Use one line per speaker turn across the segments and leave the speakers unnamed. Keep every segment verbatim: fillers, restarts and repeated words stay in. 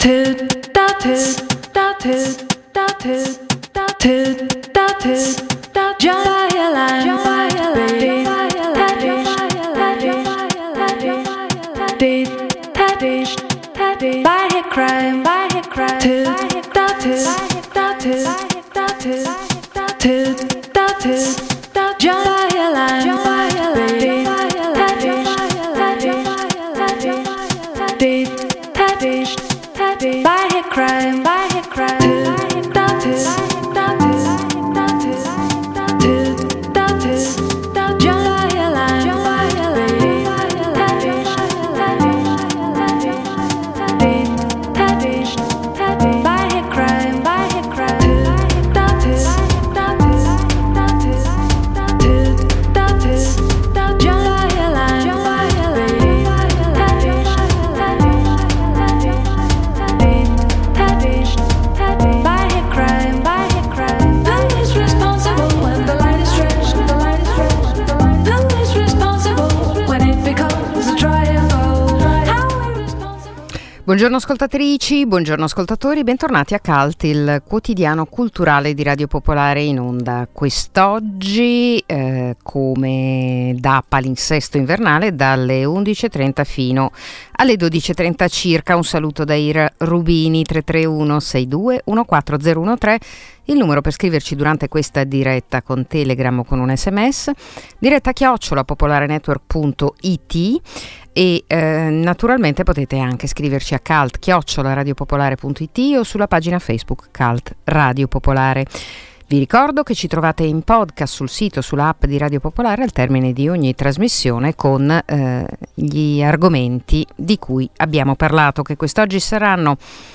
Buongiorno ascoltatrici, buongiorno ascoltatori, bentornati a Cult, il quotidiano culturale di Radio Popolare in onda. Quest'oggi, eh, come da palinsesto invernale, dalle undici e trenta fino alle dodici e trenta circa. Un saluto da Ira Rubini, tre tre uno sei due uno quattro zero uno tre, il numero per scriverci durante questa diretta con Telegram o con un sms, diretta chiocciola popolarenetwork punto it. E eh, naturalmente potete anche scriverci a cult chiocciola radiopopolare punto it o sulla pagina Facebook Cult Radio Popolare. Vi ricordo che ci trovate in podcast sul sito, sull'app di Radio Popolare al termine di ogni trasmissione con eh, gli argomenti di cui abbiamo parlato, che quest'oggi saranno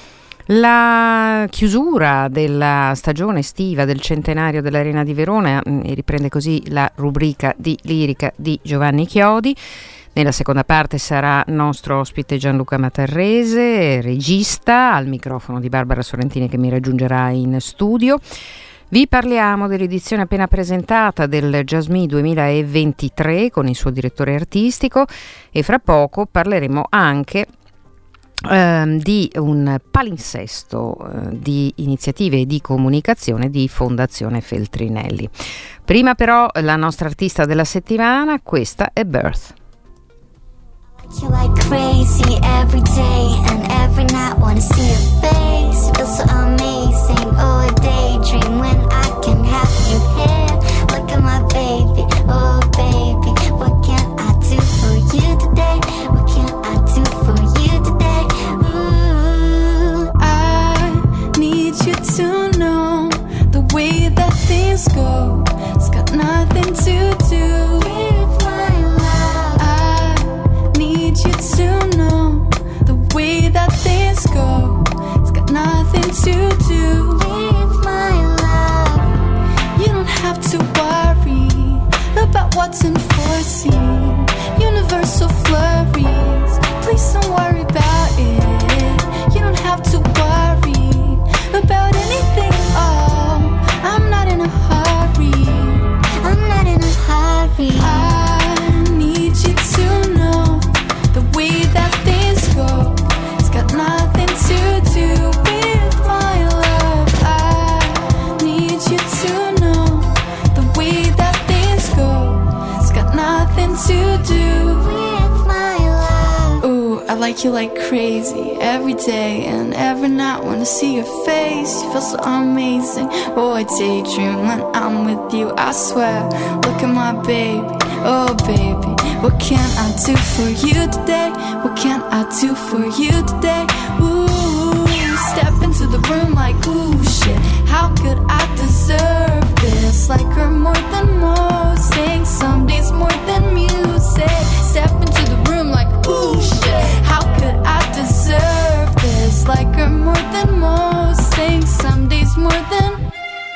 la chiusura della stagione estiva del centenario dell'Arena di Verona, e riprende così la rubrica di lirica di Giovanni Chiodi. Nella seconda parte sarà nostro ospite Gianluca Matarrese, regista, al microfono di Barbara Sorrentini che mi raggiungerà in studio. Vi parliamo dell'edizione appena presentata del Jazzme duemilaventitré con il suo direttore artistico, e fra poco parleremo anche ehm, di un palinsesto eh, di iniziative e di comunicazione di Fondazione Feltrinelli. Prima però la nostra artista della settimana, questa è Birth.
You like crazy every day and every night, wanna see your face, feel so amazing, oh a daydream when I can have you here, look at my baby, oh baby, what can I do for you today, what can I do for you today, ooh,
I need you to know the way that things go, it's got nothing to do
with my love,
I need you to know the way that things go, it's got nothing to do
with my love,
you don't have to worry about what's unforeseen, universal flurries, please don't worry about it, you don't have to worry about anything at all, I'm not in a hurry,
I'm not in a hurry,
I need you to know the way that things go, it's got nothing to do with my love, I need you to know the way that things go, it's got nothing to do
with my love,
ooh, I like you like crazy every day and every night, wanna see your face, you feel so amazing, oh I daydream when I'm with you, I swear, look at my baby, oh baby, what can I do for you today, what can I do for you today, ooh, step into the room like ooh shit, how could I deserve this, like her more than most, sing some days more than music, step into the room like ooh shit, how could I deserve this, like her more than most, sing some days more than,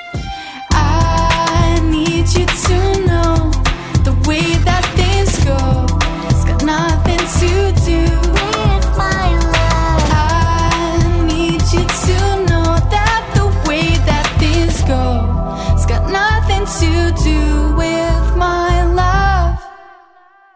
I need you to know the way that things go, it's got nothing to do
with my love,
I need you to know that the way that things go, it's got nothing to do with my love.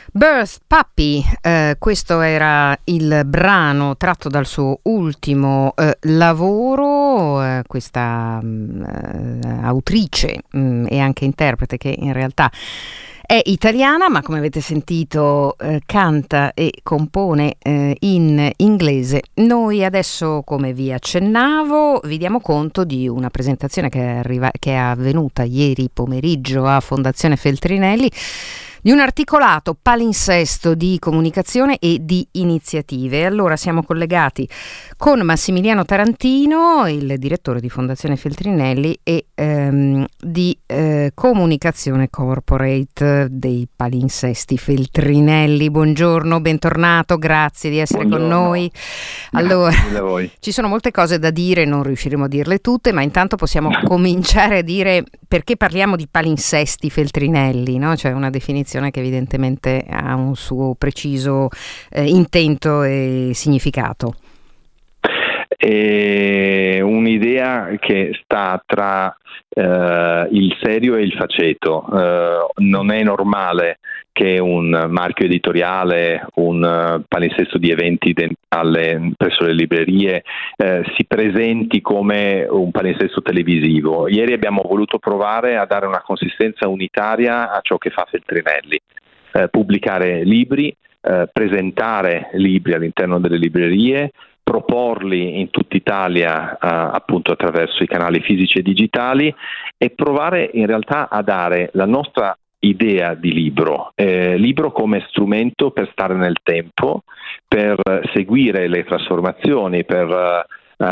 Birth Puppy, eh, questo era il brano tratto dal suo ultimo eh, lavoro, eh, questa mh, autrice mh, e anche interprete che in realtà è italiana, ma come avete sentito eh, canta e compone eh, in inglese. Noi adesso, come vi accennavo, vi diamo conto di una presentazione che è, arriva- che è avvenuta ieri pomeriggio a Fondazione Feltrinelli, di un articolato palinsesto di comunicazione e di iniziative. Allora siamo collegati con Massimiliano Tarantino, il direttore di Fondazione Feltrinelli e ehm, di eh, comunicazione corporate dei palinsesti Feltrinelli. Buongiorno, bentornato, grazie di essere Buongiorno. con noi. Allora, ci sono molte cose da dire, non riusciremo a dirle tutte, ma intanto possiamo cominciare a dire perché parliamo di palinsesti Feltrinelli, no? Cioè una definizione che evidentemente ha un suo preciso eh, intento e significato.
È un'idea che sta tra eh, il serio e il faceto. Eh, non è normale che un marchio editoriale, un uh, palinsesto di eventi alle, presso le librerie eh, si presenti come un palinsesto televisivo. Ieri abbiamo voluto provare a dare una consistenza unitaria a ciò che fa Feltrinelli, eh, pubblicare libri, eh, presentare libri all'interno delle librerie, proporli in tutta Italia eh, appunto attraverso i canali fisici e digitali e provare in realtà a dare la nostra idea di libro, eh, libro come strumento per stare nel tempo, per seguire le trasformazioni, per eh,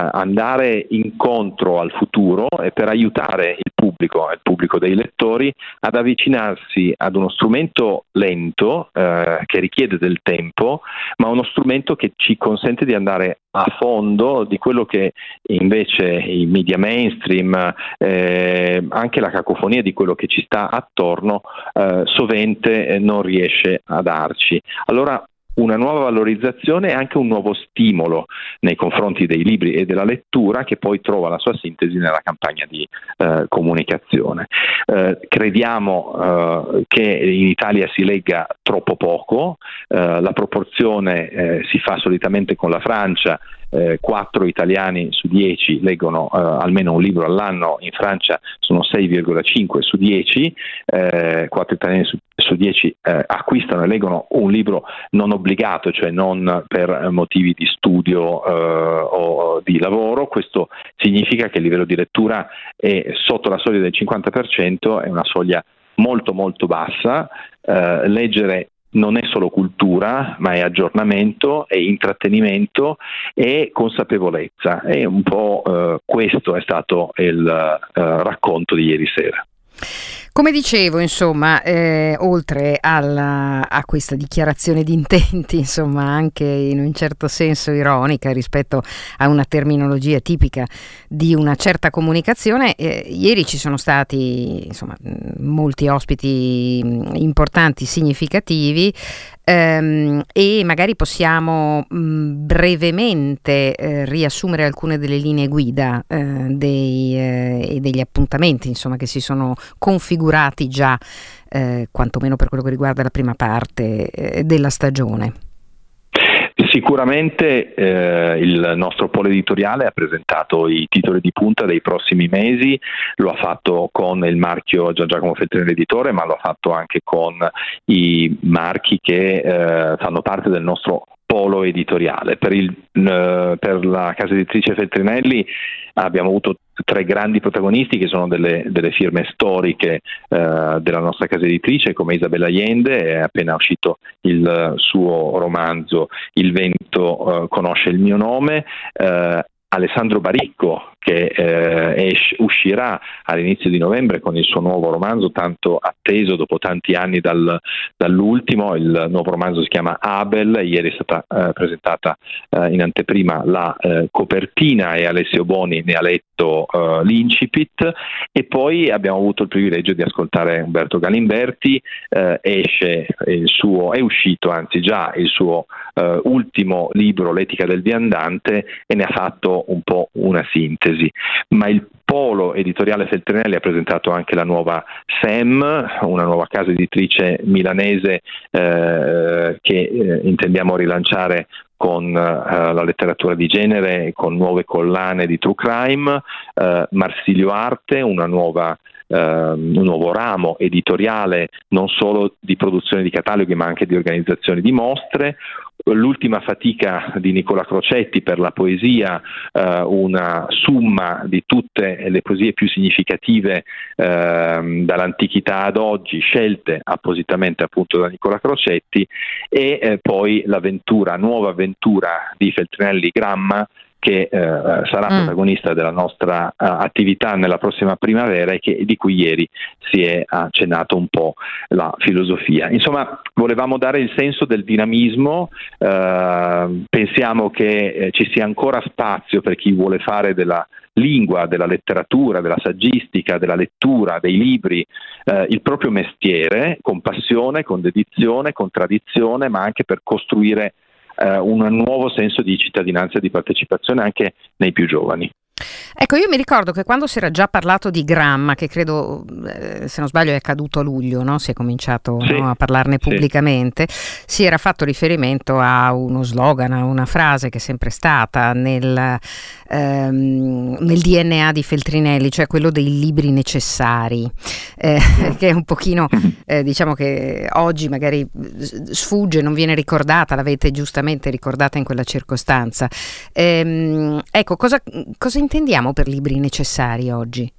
andare incontro al futuro e per aiutare il pubblico, il pubblico dei lettori ad avvicinarsi ad uno strumento lento eh, che richiede del tempo, ma uno strumento che ci consente di andare a fondo di quello che invece i media mainstream, eh, anche la cacofonia di quello che ci sta attorno, eh, sovente eh, non riesce a darci. Allora una nuova valorizzazione e anche un nuovo stimolo nei confronti dei libri e della lettura che poi trova la sua sintesi nella campagna di eh, comunicazione. Eh, crediamo eh, che in Italia si legga troppo poco, eh, la proporzione eh, si fa solitamente con la Francia. Eh, quattro italiani su dieci leggono eh, almeno un libro all'anno, in Francia sono sei virgola cinque su dieci, eh, quattro italiani su, su dieci eh, acquistano e leggono un libro non obbligato, cioè non per motivi di studio eh, o di lavoro. Questo significa che il livello di lettura è sotto la soglia del cinquanta per cento, è una soglia molto molto bassa. Eh, leggere non è solo cultura, ma è aggiornamento, è intrattenimento e consapevolezza. E un po' eh, questo è stato il eh, racconto di ieri sera.
Come dicevo, insomma, eh, oltre alla, a questa dichiarazione di intenti, insomma, anche in un certo senso ironica rispetto a una terminologia tipica di una certa comunicazione, eh, ieri ci sono stati, insomma, molti ospiti importanti, significativi, ehm, e magari possiamo mh, brevemente eh, riassumere alcune delle linee guida eh, dei, eh, e degli appuntamenti, insomma, che si sono configurati già, eh, quantomeno per quello che riguarda la prima parte eh, della stagione.
Sicuramente eh, il nostro polo editoriale ha presentato i titoli di punta dei prossimi mesi, lo ha fatto con il marchio Gian Giacomo Feltrinelli Editore, ma lo ha fatto anche con i marchi che eh, fanno parte del nostro polo editoriale. Per, il, eh, per la casa editrice Feltrinelli abbiamo avuto tre grandi protagonisti che sono delle, delle firme storiche eh, della nostra casa editrice, come Isabella Allende, è appena uscito il suo romanzo Il vento eh, conosce il mio nome, eh, Alessandro Baricco che eh, es- uscirà all'inizio di novembre con il suo nuovo romanzo tanto atteso dopo tanti anni dal, dall'ultimo. Il nuovo romanzo si chiama Abel, ieri è stata eh, presentata eh, in anteprima la eh, copertina e Alessio Boni ne ha letto eh, l'incipit, e poi abbiamo avuto il privilegio di ascoltare Umberto Galimberti. eh, esce il suo, è uscito anzi già il suo eh, ultimo libro L'etica del viandante, e ne ha fatto un po' una sintesi. sintesi, ma il polo editoriale Feltrinelli ha presentato anche la nuova S E M, una nuova casa editrice milanese eh, che eh, intendiamo rilanciare con uh, la letteratura di genere, con nuove collane di true crime, uh, Marsilio Arte, una nuova, uh, un nuovo ramo editoriale non solo di produzione di cataloghi ma anche di organizzazione di mostre. L'ultima fatica di Nicola Crocetti per la poesia, eh, una summa di tutte le poesie più significative eh, dall'antichità ad oggi, scelte appositamente appunto da Nicola Crocetti, e eh, poi l'avventura, nuova avventura di Feltrinelli Gramma, che eh, sarà mm. protagonista della nostra uh, attività nella prossima primavera e che, di cui ieri si è accennato un po' la filosofia. Insomma, volevamo dare il senso del dinamismo, uh, pensiamo che eh, ci sia ancora spazio per chi vuole fare della lingua, della letteratura, della saggistica, della lettura, dei libri, eh, il proprio mestiere, con passione, con dedizione, con tradizione, ma anche per costruire un nuovo senso di cittadinanza e di partecipazione anche nei più giovani.
Ecco, io mi ricordo che quando si era già parlato di Gramma, che credo, eh, se non sbaglio, è accaduto a luglio, no? Si è cominciato sì, no, a parlarne pubblicamente, sì. Si era fatto riferimento a uno slogan, a una frase che è sempre stata nel, ehm, nel D N A di Feltrinelli, cioè quello dei libri necessari, eh, che è un pochino, eh, diciamo che oggi magari sfugge, non viene ricordata, l'avete giustamente ricordata in quella circostanza. Ehm, ecco, cosa, cosa intendiamo per libri necessari oggi?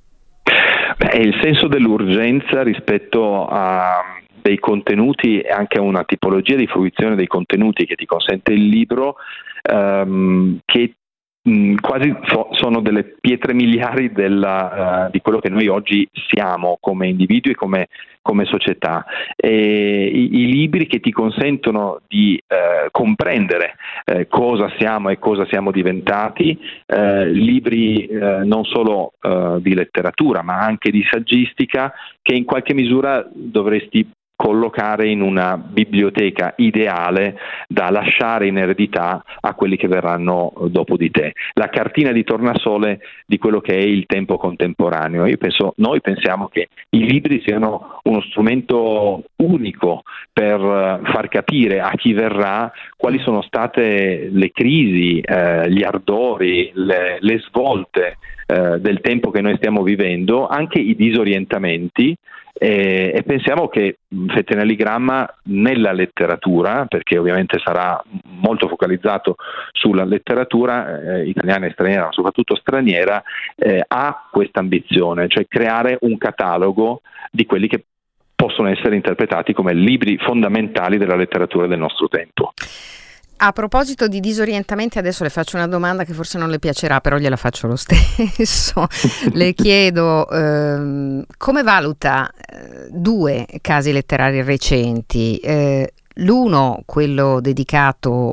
Beh, è il senso dell'urgenza rispetto a dei contenuti e anche a una tipologia di fruizione dei contenuti che ti consente il libro, ehm, che mh, quasi so, sono delle pietre miliari della, uh, di quello che noi oggi siamo come individui e come, come società. E i, i libri che ti consentono di eh, comprendere eh, cosa siamo e cosa siamo diventati, eh, libri eh, non solo eh, di letteratura ma anche di saggistica, che in qualche misura dovresti collocare in una biblioteca ideale da lasciare in eredità a quelli che verranno dopo di te. La cartina di tornasole di quello che è il tempo contemporaneo. Io penso, noi pensiamo che i libri siano uno strumento unico per far capire a chi verrà quali sono state le crisi, eh, gli ardori, le, le svolte eh, del tempo che noi stiamo vivendo, anche i disorientamenti. E, e pensiamo che Feltrinelli Gramma nella letteratura, perché ovviamente sarà molto focalizzato sulla letteratura eh, italiana e straniera, ma soprattutto straniera, eh, ha questa ambizione, cioè creare un catalogo di quelli che possono essere interpretati come libri fondamentali della letteratura del nostro tempo.
A proposito di disorientamenti, adesso le faccio una domanda che forse non le piacerà, però gliela faccio lo stesso. Le chiedo ehm, come valuta eh, due casi letterari recenti. Eh, L'uno, quello dedicato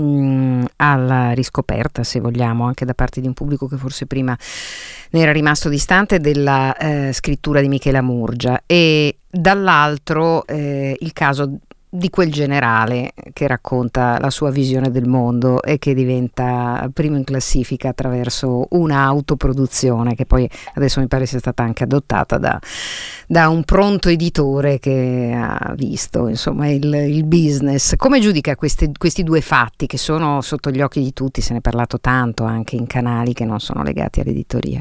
mh, alla riscoperta, se vogliamo, anche da parte di un pubblico che forse prima ne era rimasto distante, della eh, scrittura di Michela Murgia, e dall'altro eh, il caso di quel generale che racconta la sua visione del mondo e che diventa primo in classifica attraverso una autoproduzione che poi adesso mi pare sia stata anche adottata da, da un pronto editore che ha visto insomma il, il business. Come giudica questi, questi due fatti che sono sotto gli occhi di tutti? Se ne è parlato tanto anche in canali che non sono legati all'editoria.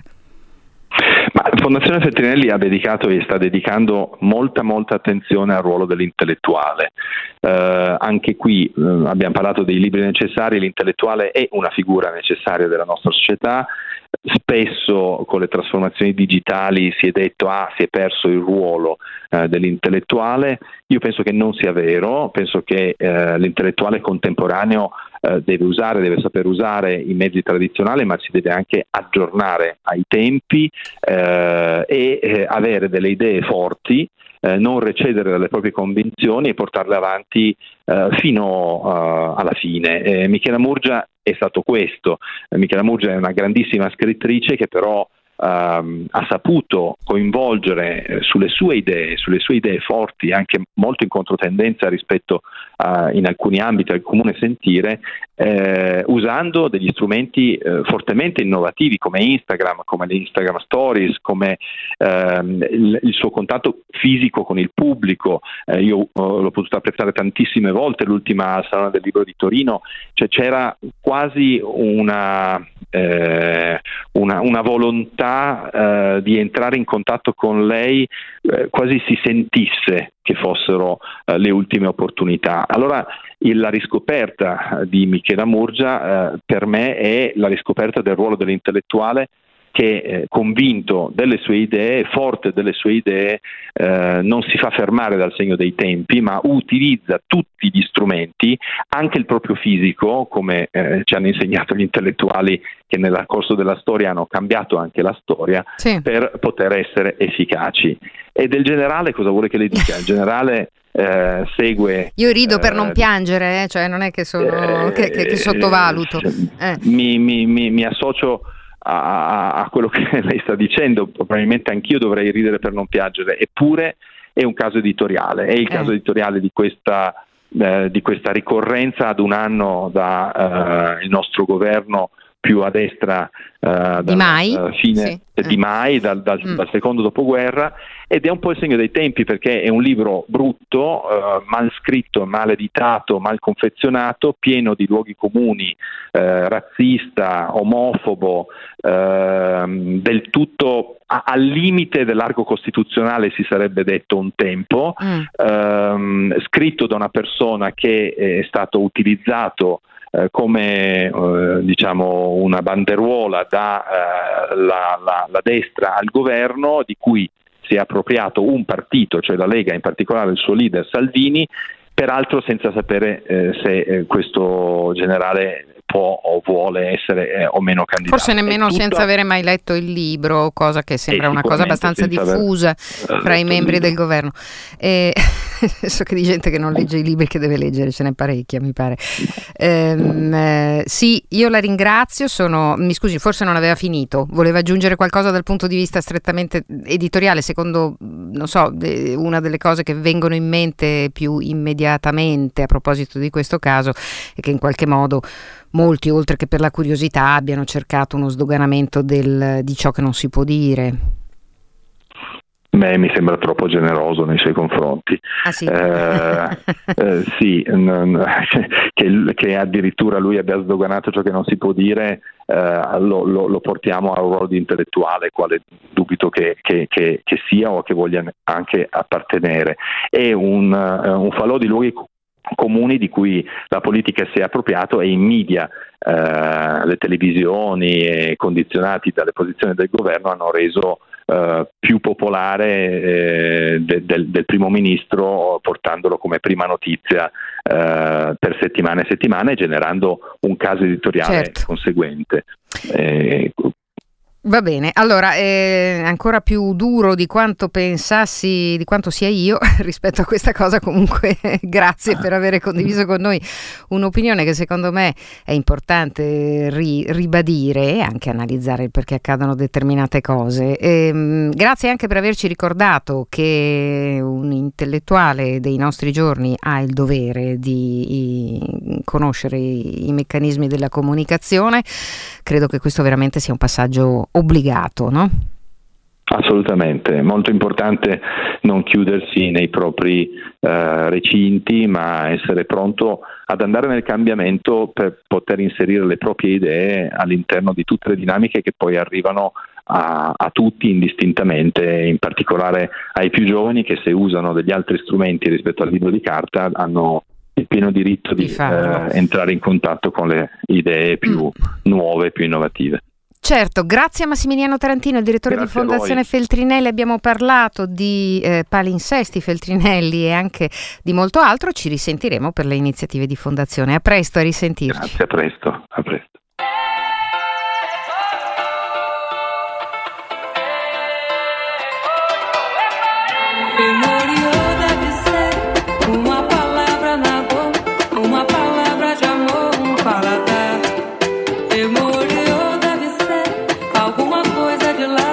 Ma la Fondazione Feltrinelli ha dedicato e sta dedicando molta molta attenzione al ruolo dell'intellettuale. Eh, anche qui eh, abbiamo parlato dei libri necessari, l'intellettuale è una figura necessaria della nostra società. Spesso con le trasformazioni digitali si è detto ah si è perso il ruolo eh, dell'intellettuale. Io penso che non sia vero, penso che eh, l'intellettuale contemporaneo eh, deve usare, deve saper usare i mezzi tradizionali, ma si deve anche aggiornare ai tempi eh, e eh, avere delle idee forti, eh, non recedere dalle proprie convinzioni e portarle avanti eh, fino uh, alla fine. Eh, Michela Murgia è stato questo. Eh, Michela Murgia è una grandissima scrittrice che però Um, ha saputo coinvolgere eh, sulle sue idee, sulle sue idee forti, anche molto in controtendenza rispetto a, in alcuni ambiti al comune sentire, eh, usando degli strumenti eh, fortemente innovativi come Instagram, come le Instagram Stories, come ehm, il, il suo contatto fisico con il pubblico. Eh, io eh, l'ho potuto apprezzare tantissime volte l'ultima al Salone del Libro di Torino, cioè c'era quasi una Eh, una, una volontà eh, di entrare in contatto con lei, eh, quasi si sentisse che fossero eh, le ultime opportunità. Allora il, la riscoperta di Michela Murgia eh, per me è la riscoperta del ruolo dell'intellettuale che eh, convinto delle sue idee, forte delle sue idee, eh, non si fa fermare dal segno dei tempi, ma utilizza tutti gli strumenti, anche il proprio fisico, come eh, ci hanno insegnato gli intellettuali che nel corso della storia hanno cambiato anche la storia, sì, per poter essere efficaci. E del generale cosa vuole che le dica? Il generale eh, segue...
Io rido per
eh,
non piangere, eh? Cioè non è che, sono,
eh,
che, che, che sottovaluto. Eh.
Mi, mi, mi, mi associo A, a quello che lei sta dicendo, probabilmente anch'io dovrei ridere per non piangere, eppure è un caso editoriale, è il eh. caso editoriale di questa, eh, di questa ricorrenza ad un anno da eh, il nostro governo più a destra uh,
di Mai,
uh, fine
sì.
eh, di Mai dal, dal, mm. dal secondo dopoguerra, ed è un po' il segno dei tempi, perché è un libro brutto, uh, mal scritto, mal editato, mal confezionato, pieno di luoghi comuni, uh, razzista, omofobo, uh, del tutto a, al limite dell'arco costituzionale, si sarebbe detto un tempo, mm. uh, scritto da una persona che è stato utilizzato Eh, come eh, diciamo una banderuola da eh, la, la, la destra al governo, di cui si è appropriato un partito, cioè la Lega, in particolare il suo leader Salvini, peraltro senza sapere eh, se eh, questo generale può o vuole essere eh, o meno candidato.
Forse nemmeno tutto... senza avere mai letto il libro, cosa che sembra una cosa abbastanza diffusa aver... fra i membri del governo. E... so che di gente che non legge i libri che deve leggere ce n'è parecchia, mi pare. Ehm, eh, sì, io la ringrazio. Sono, mi scusi, forse non aveva finito. Voleva aggiungere qualcosa dal punto di vista strettamente editoriale? Secondo, non so, de, una delle cose che vengono in mente più immediatamente a proposito di questo caso è che in qualche modo molti, oltre che per la curiosità, abbiano cercato uno sdoganamento del, di ciò che non si può dire.
Beh, mi sembra troppo generoso nei suoi confronti.
Ah, sì?
Eh, eh, sì, n- che, che addirittura lui abbia sdoganato ciò che non si può dire, eh, lo, lo, lo portiamo a un ruolo di intellettuale, quale dubito che, che, che, che sia o che voglia anche appartenere. È un, uh, un falò di luoghi comuni di cui la politica si è appropriato, e i media, eh, le televisioni, eh, condizionati dalle posizioni del governo, hanno reso eh, più popolare eh, de, del, del primo ministro, portandolo come prima notizia eh, per settimane e settimane, generando un caso editoriale certo. conseguente. Eh,
Va bene, allora è ancora più duro di quanto pensassi, di quanto sia io rispetto a questa cosa. Comunque grazie per aver condiviso con noi un'opinione che secondo me è importante ri- ribadire e anche analizzare il perché accadono determinate cose. E, grazie anche per averci ricordato che un intellettuale dei nostri giorni ha il dovere di i, conoscere i, i meccanismi della comunicazione. Credo che questo veramente sia un passaggio obbligato, no?
Assolutamente, molto importante non chiudersi nei propri eh, recinti, ma essere pronto ad andare nel cambiamento per poter inserire le proprie idee all'interno di tutte le dinamiche che poi arrivano a, a tutti indistintamente, in particolare ai più giovani, che se usano degli altri strumenti rispetto al libro di carta hanno il pieno diritto di, di eh, entrare in contatto con le idee più mm. nuove, più innovative.
Certo, grazie a Massimiliano Tarantino, il direttore grazie di Fondazione Feltrinelli. Abbiamo parlato di eh, palinsesti, Feltrinelli e anche di molto altro. Ci risentiremo per le iniziative di Fondazione. A presto, a risentirci.
Grazie, a presto, a presto.
Alguma coisa de lá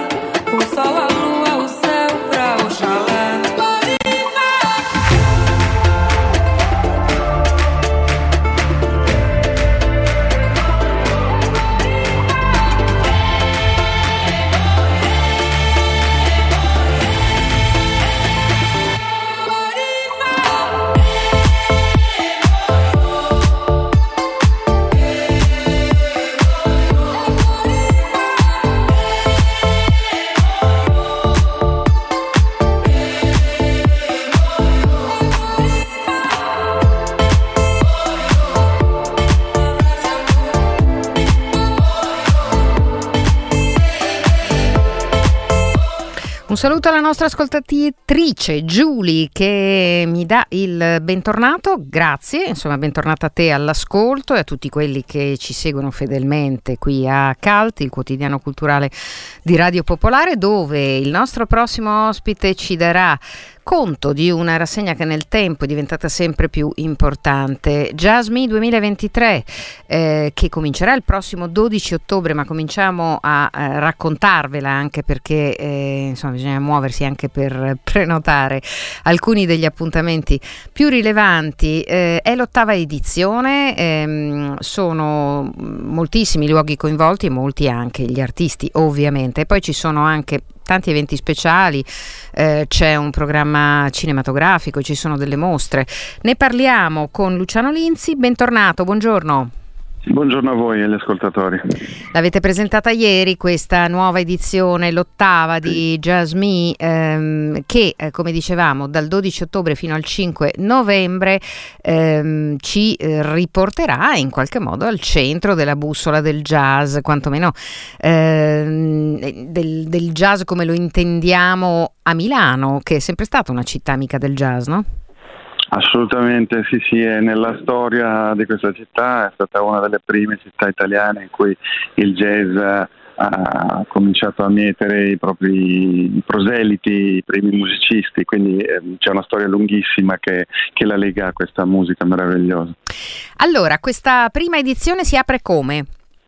Un saluto alla nostra ascoltatrice Giulia che mi dà il bentornato, grazie, insomma bentornata a te all'ascolto e a tutti quelli che ci seguono fedelmente qui a Cult, il quotidiano culturale di Radio Popolare, dove il nostro prossimo ospite ci darà conto di una rassegna che nel tempo è diventata sempre più importante, Jazz Me duemilaventitré, eh, che comincerà il prossimo dodici ottobre, ma cominciamo a eh, raccontarvela anche perché eh, insomma bisogna muoversi anche per prenotare alcuni degli appuntamenti più rilevanti. Eh, è l'ottava edizione, ehm, sono moltissimi i luoghi coinvolti e molti anche gli artisti ovviamente, e poi ci sono anche tanti eventi speciali, eh, c'è un programma cinematografico, ci sono delle mostre. Ne parliamo con Luciano Linzi, bentornato, buongiorno.
Buongiorno a voi e agli ascoltatori.
L'avete presentata ieri questa nuova edizione, l'ottava di Jazz Me, ehm, che eh, come dicevamo dal dodici ottobre fino al cinque novembre ehm, ci eh, riporterà in qualche modo al centro della bussola del jazz, quantomeno ehm, del, del jazz come lo intendiamo a Milano, che è sempre stata una città amica del jazz, no?
Assolutamente, sì, sì, è nella storia di questa città, è stata una delle prime città italiane in cui il jazz ha cominciato a mietere i propri proseliti, i primi musicisti, quindi eh, c'è una storia lunghissima che, che la lega a questa musica meravigliosa.
Allora, questa prima edizione si apre come?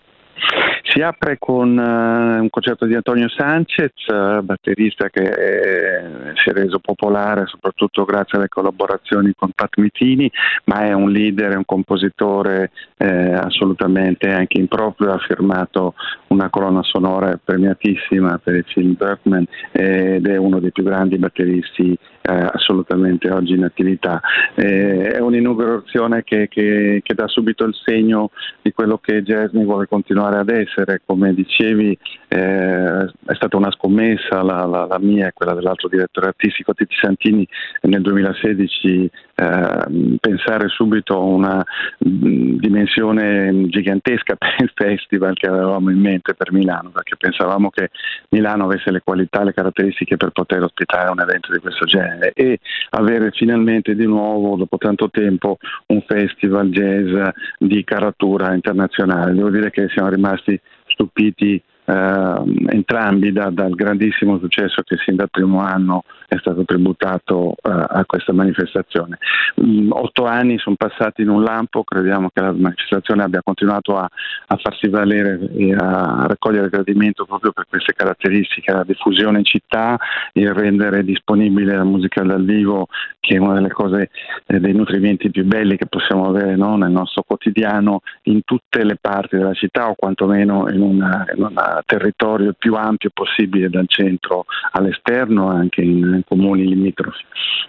Si apre con uh, un concerto di Antonio Sanchez, uh, batterista che eh, si è reso popolare soprattutto grazie alle collaborazioni con Pat Metheny, ma è un leader, è un compositore eh, assolutamente anche improprio, ha firmato una colonna sonora premiatissima per il film Bergman ed è uno dei più grandi batteristi eh, assolutamente oggi in attività. Eh, è un'inaugurazione che, che, che dà subito il segno di quello che Jazz Me vuole continuare ad essere. Come dicevi, eh, è stata una scommessa la, la, la mia e quella dell'altro direttore artistico Titi Santini nel duemilasedici, eh, pensare subito a una mh, dimensione gigantesca per il festival che avevamo in mente per Milano, perché pensavamo che Milano avesse le qualità, le caratteristiche per poter ospitare un evento di questo genere, e avere finalmente di nuovo dopo tanto tempo un festival jazz di caratura internazionale. Devo dire che siamo rimasti stupiti eh, entrambi da, dal grandissimo successo che sin dal primo anno è stato tributato eh, a questa manifestazione. Mm, otto anni sono passati in un lampo, crediamo che la manifestazione abbia continuato a, a farsi valere e a raccogliere gradimento proprio per queste caratteristiche, la diffusione in città, il rendere disponibile la musica dal vivo, che è una delle cose, eh, dei nutrimenti più belli che possiamo avere, no? Nel nostro quotidiano, in tutte le parti della città o quantomeno in un territorio più ampio possibile, dal centro all'esterno, anche in comuni limitrofi.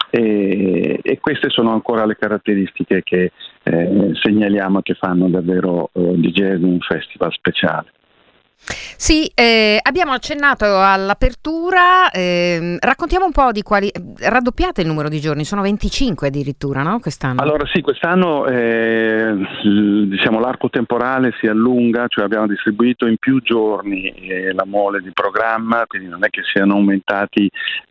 E, e queste sono ancora le caratteristiche che eh, segnaliamo e che fanno davvero eh, di Jazz un festival speciale.
Sì, eh, abbiamo accennato all'apertura, eh, raccontiamo un po' di quali, raddoppiate il numero di giorni, sono venticinque addirittura, no? Quest'anno.
Allora sì, quest'anno eh, l, diciamo l'arco temporale si allunga, cioè abbiamo distribuito in più giorni eh, la mole di programma, quindi non è che siano aumentati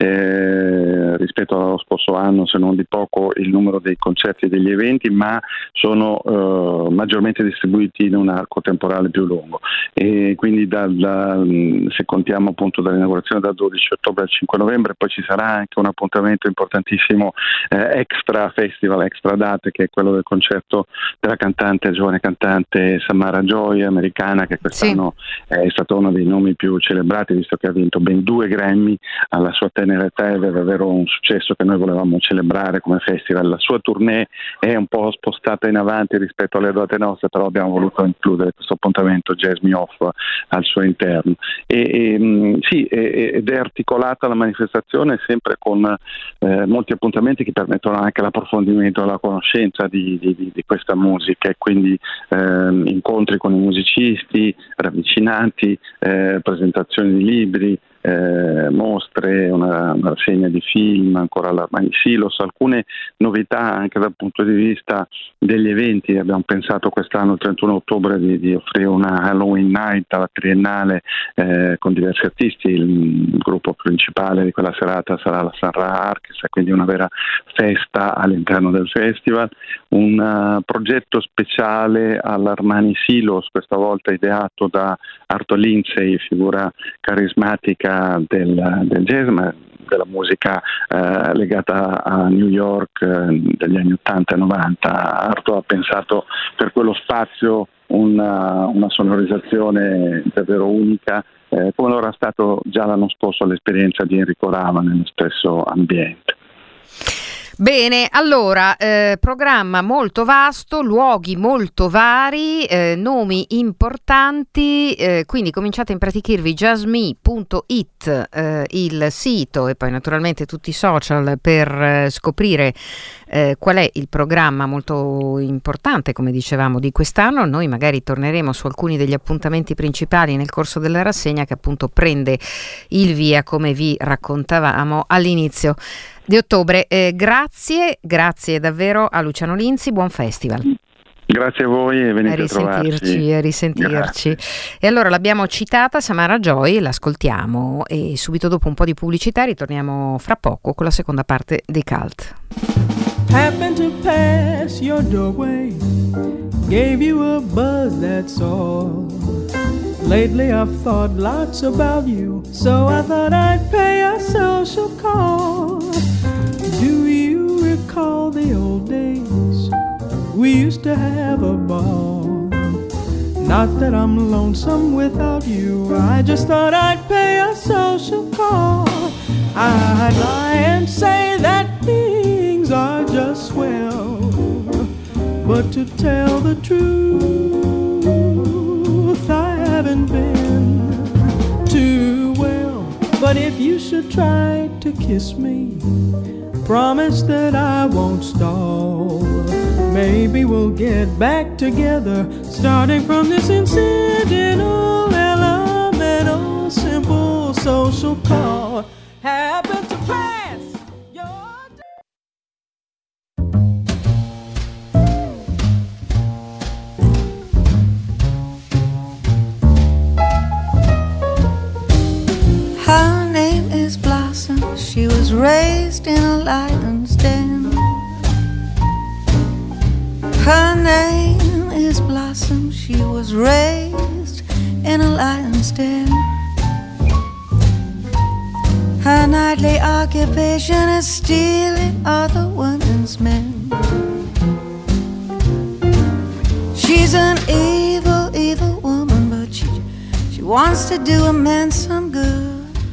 eh, rispetto allo scorso anno, se non di poco, il numero dei concerti e degli eventi, ma sono eh, maggiormente distribuiti in un arco temporale più lungo, e quindi Da, da, se contiamo appunto dall'inaugurazione dal dodici ottobre al cinque novembre, poi ci sarà anche un appuntamento importantissimo eh, extra festival, extra date, che è quello del concerto della cantante, giovane cantante Samara Joy, americana, che quest'anno sì. è stato uno dei nomi più celebrati, visto che ha vinto ben due Grammy alla sua tenera età e aveva davvero un successo che noi volevamo celebrare come festival. La sua tournée è un po' spostata in avanti rispetto alle date nostre, però abbiamo voluto includere questo appuntamento Jazz Me Off al suo interno. E, e, sì, ed è articolata la manifestazione sempre con eh, molti appuntamenti che permettono anche l'approfondimento e la conoscenza di, di, di questa musica, e quindi eh, incontri con i musicisti, ravvicinati, eh, presentazioni di libri, eh, mostre, una, una rassegna di film ancora all'Armani Silos, alcune novità anche dal punto di vista degli eventi. Abbiamo pensato quest'anno il trentuno ottobre di, di offrire una Halloween Night alla Triennale eh, con diversi artisti. Il, il gruppo principale di quella serata sarà la Sanra Archestra, quindi una vera festa all'interno del festival. Un uh, progetto speciale all'Armani Silos, questa volta ideato da Arto Lindsay, figura carismatica del, del jazz, ma della musica eh, legata a New York eh, degli anni ottanta e novanta. Arto ha pensato per quello spazio una, una sonorizzazione davvero unica, eh, come lo era stato già l'anno scorso l'esperienza di Enrico Rava nello stesso ambiente.
Bene, allora, eh, programma molto vasto, luoghi molto vari, eh, nomi importanti, eh, quindi cominciate a impratichirvi jazzme punto it, eh, il sito, e poi naturalmente tutti i social per eh, scoprire eh, qual è il programma molto importante, come dicevamo, di quest'anno. Noi magari torneremo su alcuni degli appuntamenti principali nel corso della rassegna, che appunto prende il via, come vi raccontavamo all'inizio di ottobre. Eh, grazie, grazie davvero a Luciano Lindsay, buon festival.
Grazie a voi e venite a, a
risentirci, a risentirci. Grazie. E allora l'abbiamo citata Samara Joy, l'ascoltiamo e subito dopo un po' di pubblicità ritorniamo fra poco con la seconda parte dei Cult.
Happened to pass your doorway, gave you a buzz, that's all. Lately I've thought lots about you, so I thought I'd pay a social call. Do you recall the old days? We used to have a ball. Not that I'm lonesome without you, I just thought I'd pay a social call. I'd lie and say that things are just swell, but to tell the truth, I haven't been too well. But if you should try to kiss me, promise that I won't stall. Maybe we'll get back together, starting from this incidental, elemental, simple social call. Happen to pass your day.
Her name is Blossom. She was raised in a lion's den. Her name is Blossom. She was raised in a lion's den. Her nightly occupation is stealing other women's men. She's an evil, evil woman, but she, she wants to do a man some good.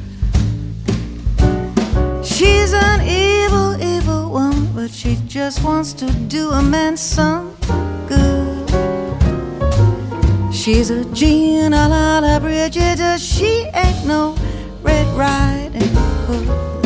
She's an evil, evil woman, but she just wants to do a man some good. She's a Jean a la la Bridget, she ain't no Red Riding Hood.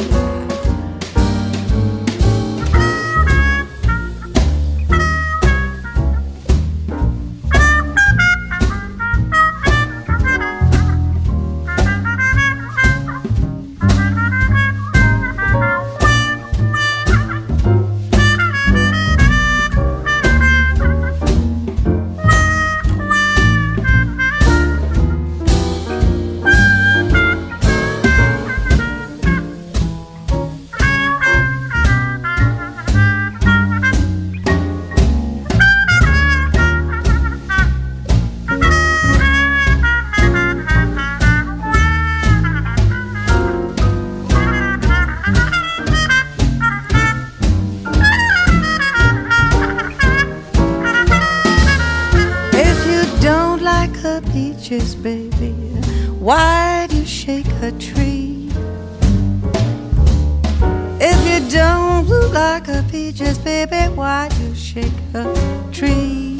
Baby, why do you shake a tree? If you don't look like a peaches, baby, why do you shake a tree?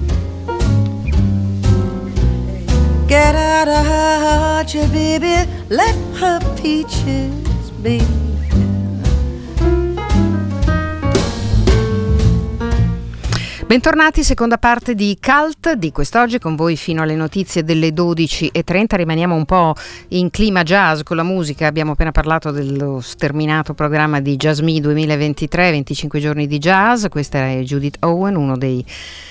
Get out of her heart, you baby, let her peaches be.
Bentornati, seconda parte di Cult di quest'oggi, con voi fino alle notizie delle dodici e trenta. Rimaniamo un po' in clima jazz con la musica. Abbiamo appena parlato dello sterminato programma di Jazzme duemilaventitré, venticinque giorni di jazz. Questa è Judith Owen, uno dei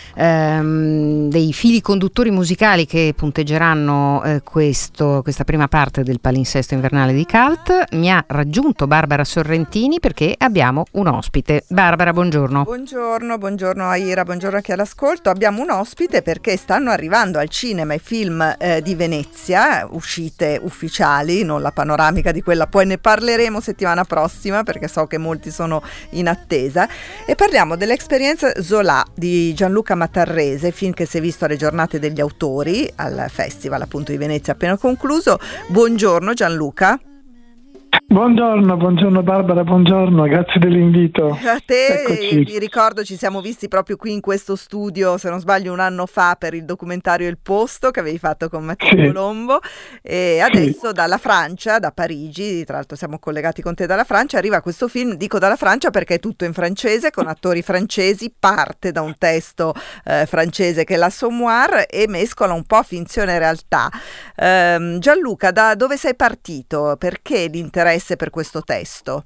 ehm, dei fili conduttori musicali che punteggeranno eh, questo, questa prima parte del palinsesto invernale di Cult. Mi ha raggiunto Barbara Sorrentini perché abbiamo un ospite. Barbara, buongiorno.
Buongiorno, buongiorno Aira, buongiorno anche all'ascolto. Abbiamo un ospite perché stanno arrivando al cinema i film eh, di Venezia, uscite ufficiali, non la panoramica di quella, poi ne parleremo settimana prossima perché so che molti sono in attesa, e parliamo dell'esperienza Zola di Gianluca Matarrese, film che si è visto alle giornate degli autori al festival appunto di Venezia appena concluso. Buongiorno Gianluca.
Buongiorno, buongiorno Barbara, buongiorno, grazie dell'invito.
A te,
Eccoci.
Vi ricordo ci siamo visti proprio qui in questo studio, se non sbaglio un anno fa, per il documentario Il Posto che avevi fatto con Matteo
Sì.
Colombo, e adesso sì. dalla Francia, da Parigi, tra l'altro siamo collegati con te dalla Francia, arriva questo film, dico dalla Francia perché è tutto in francese, con attori francesi, parte da un testo eh, francese che è l'Assommoir e mescola un po' finzione e realtà. Ehm, Gianluca, da dove sei partito? Perché l'interesse per questo testo?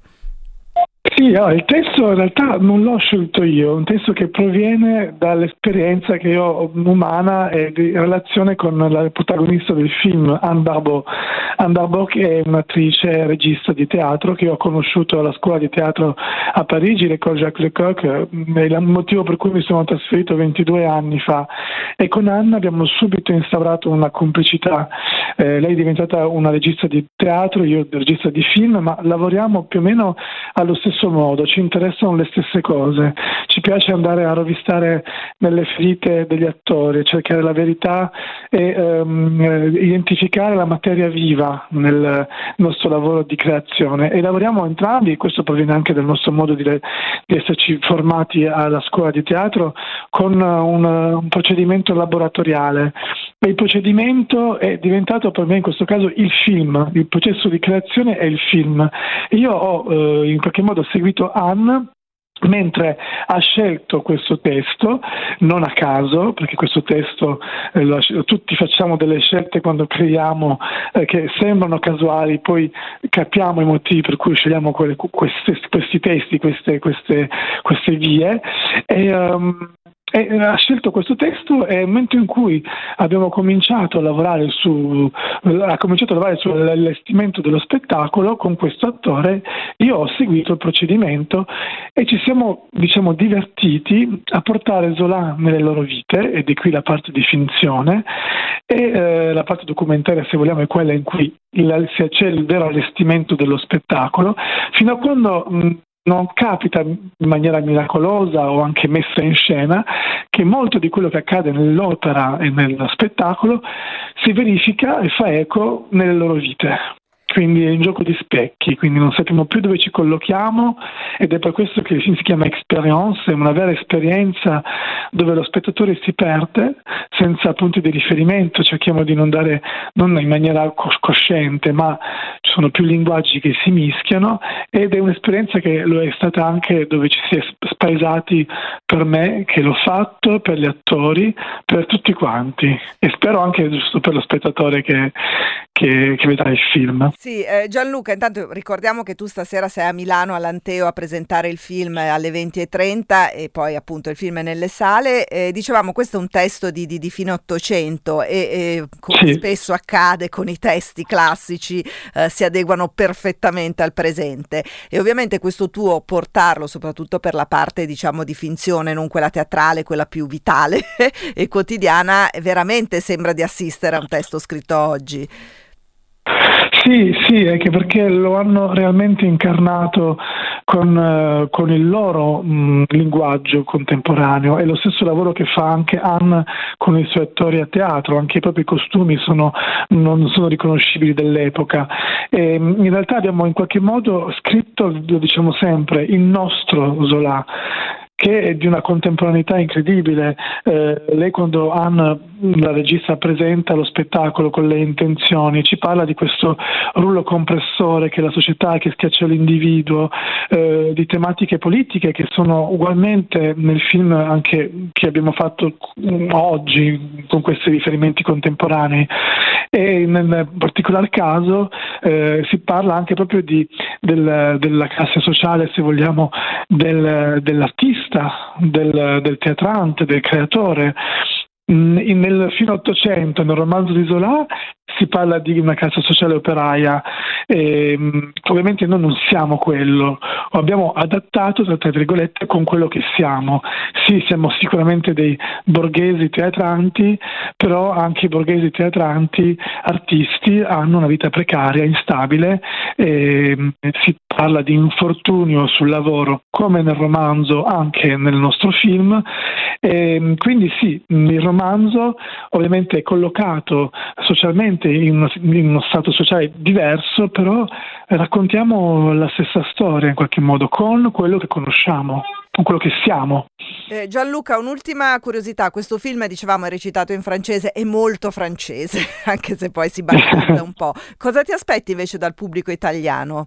Sì, oh, il testo in realtà non l'ho scelto io, è un testo che proviene dall'esperienza che io ho umana e di relazione con la protagonista del film, Anne Barbeau. Anne Barbeau, che è un'attrice e regista di teatro che ho conosciuto alla scuola di teatro a Parigi, l'École Jacques Lecoq, è il motivo per cui mi sono trasferito ventidue anni fa, e con Anne abbiamo subito instaurato una complicità. Eh, lei è diventata una regista di teatro, io regista di film, ma lavoriamo più o meno allo stesso modo, ci interessano le stesse cose, ci piace andare a rovistare nelle ferite degli attori, cercare la verità e um, identificare la materia viva nel nostro lavoro di creazione, e lavoriamo entrambi, questo proviene anche dal nostro modo di, di esserci formati alla scuola di teatro, con un, un procedimento laboratoriale. E il procedimento è diventato per me in questo caso il film, il processo di creazione è il film. Io ho eh, in qualche modo seguito Anne mentre ha scelto questo testo, non a caso, perché questo testo eh, lo, tutti facciamo delle scelte quando creiamo eh, che sembrano casuali, poi capiamo i motivi per cui scegliamo quelle, queste, questi testi, queste, queste, queste vie, e um, E ha scelto questo testo, e nel momento in cui abbiamo cominciato a lavorare su ha cominciato a lavorare sull'allestimento dello spettacolo con questo attore, io ho seguito il procedimento e ci siamo, diciamo, divertiti a portare Zola nelle loro vite, e di qui la parte di finzione, e eh, la parte documentaria, se vogliamo, è quella in cui il, c'è il vero allestimento dello spettacolo, fino a quando mh, non capita in maniera miracolosa o anche messa in scena che molto di quello che accade nell'opera e nello spettacolo si verifica e fa eco nelle loro vite. Quindi è un gioco di specchi, quindi non sappiamo più dove ci collochiamo, ed è per questo che il film si chiama Experience, è una vera esperienza dove lo spettatore si perde senza punti di riferimento, cerchiamo di non dare, non in maniera cosciente, ma ci sono più linguaggi che si mischiano, ed è un'esperienza che lo è stata anche dove ci si è spaesati, per me che l'ho fatto, per gli attori, per tutti quanti, e spero anche giusto per lo spettatore che, che, che vedrà il film.
Sì, eh, Gianluca, intanto ricordiamo che tu stasera sei a Milano all'Anteo a presentare il film alle venti e trenta, e poi appunto il film è nelle sale. Eh, dicevamo, questo è un testo di, di, di fine Ottocento, e, e come sì. spesso accade con i testi classici, eh, si adeguano perfettamente al presente, e ovviamente questo tuo portarlo soprattutto per la parte, diciamo, di finzione, non quella teatrale, quella più vitale e quotidiana, veramente sembra di assistere a un testo scritto oggi.
Sì, sì, anche perché lo hanno realmente incarnato con, uh, con il loro mh, linguaggio contemporaneo, e lo stesso lavoro che fa anche Anne con i suoi attori a teatro, anche i propri costumi sono, non sono riconoscibili dell'epoca. E, in realtà abbiamo in qualche modo scritto, lo diciamo sempre, il nostro Zola, che è di una contemporaneità incredibile. Eh, lei, quando Anne, la regista, presenta lo spettacolo con le intenzioni, ci parla di questo rullo compressore che è la società, che schiaccia l'individuo, eh, di tematiche politiche che sono ugualmente nel film anche che abbiamo fatto oggi con questi riferimenti contemporanei, e nel particolar caso eh, si parla anche proprio di, del, della classe sociale, se vogliamo, del, dell'artista, del, del teatrante, del creatore. Nel fine Ottocento, nel romanzo di Zola, si parla di una classe sociale operaia, e, ovviamente noi non siamo quello, abbiamo adattato, tra virgolette, con quello che siamo. Sì, siamo sicuramente dei borghesi teatranti, però anche i borghesi teatranti artisti hanno una vita precaria, instabile, e si parla di infortunio sul lavoro, come nel romanzo, anche nel nostro film. E quindi sì, il romanzo ovviamente è collocato socialmente in uno, in uno stato sociale diverso, però raccontiamo la stessa storia in qualche modo, con quello che conosciamo, con quello che siamo.
Eh, Gianluca, un'ultima curiosità: questo film, dicevamo, è recitato in francese, è molto francese, anche se poi si balcanza un po'. Cosa ti aspetti invece dal pubblico italiano?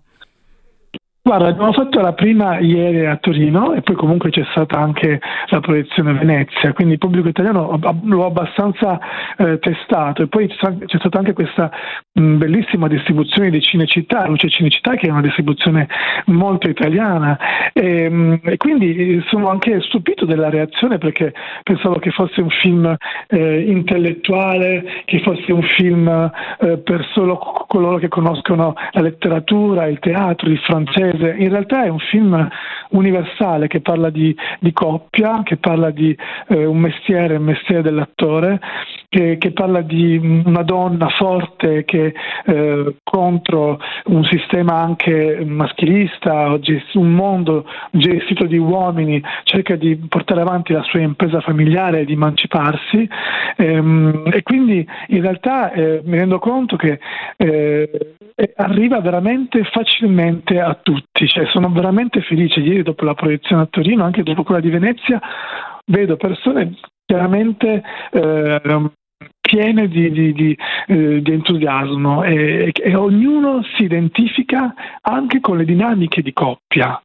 Guarda, abbiamo fatto la prima ieri a Torino e poi comunque c'è stata anche la proiezione a Venezia, quindi il pubblico italiano l'ho abbastanza eh, testato, e poi c'è stata anche questa mh, bellissima distribuzione di Cinecittà, Luce Cinecittà, che è una distribuzione molto italiana, e, mh, e quindi sono anche stupito della reazione, perché pensavo che fosse un film eh, intellettuale, che fosse un film eh, per solo coloro che conoscono la letteratura, il teatro, il francese. In realtà è un film universale che parla di, di coppia, che parla di eh, un mestiere, il mestiere dell'attore, che, che parla di una donna forte che eh, contro un sistema anche maschilista, un mondo gestito di uomini, cerca di portare avanti la sua impresa familiare e di emanciparsi, ehm, e quindi in realtà eh, mi rendo conto che eh, arriva veramente facilmente a tutti, cioè sono veramente felice. Ieri, dopo la proiezione a Torino, anche dopo quella di Venezia, vedo persone chiaramente eh, piene di, di, di, eh, di entusiasmo, e, e ognuno si identifica anche con le dinamiche di coppia.